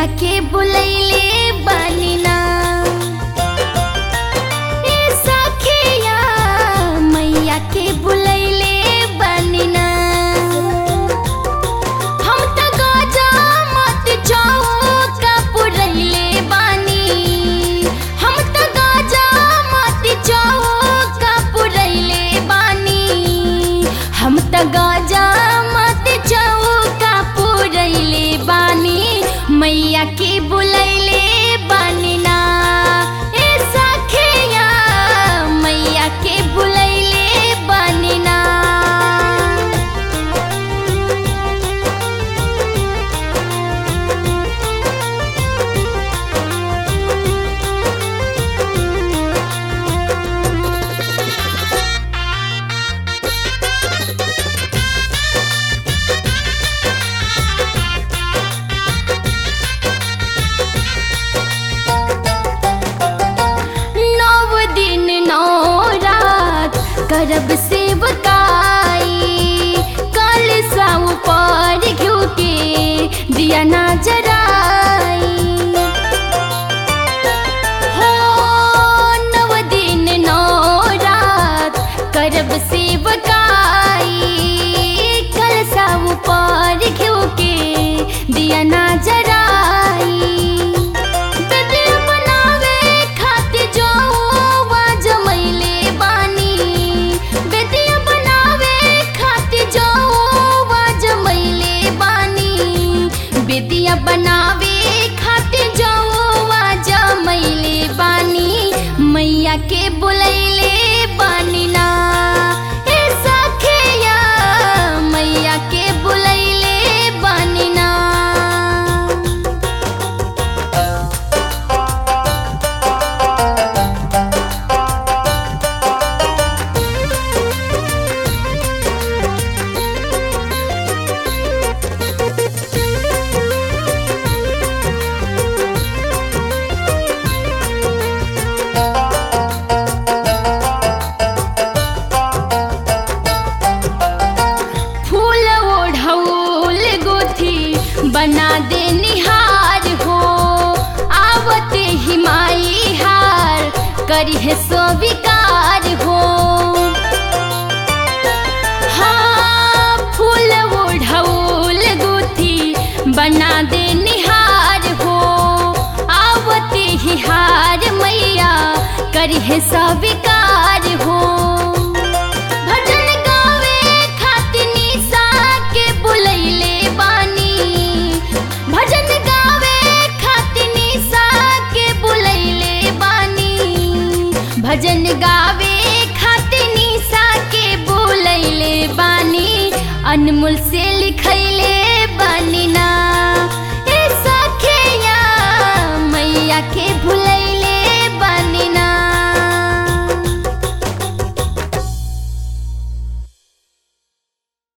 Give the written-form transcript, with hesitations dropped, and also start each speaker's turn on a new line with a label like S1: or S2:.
S1: मैया के बुलैले बानी ना ए सखिया मैया के बुलैले बानी ना हम त गाजा मत चौका पुरैले बानी हम त गाजा मत चौका पुरैले बानी हम त गाजा मत चौका पुरैले बानी मैया के बुलैले बानी ना ए सखिया मैया के बुलैले बानी ना करब सेवकाई कल साऊ पर घिउ के दिया ना जराई हो 9 दिन 9 रात करब सेवकाई कल साऊ पर घिउ के दिया ना जराई बेदिया बनावे खातिर जौवा जमैले बानी मैया के बुलैले बानी ना ए सखिया मैया के बुलैले बानी ना बना दे निहार हो आवते ही माई हार करी है स्वीकार हो हाँ फूल ओढ़ौल गुथी बना दे निहार हो आवते ही हार मैया करी है स्वीकार हो भजन गावे खातिर निशा के बुलैले भजन गावे खातिर निशा के बुलैले बानी अनमोल से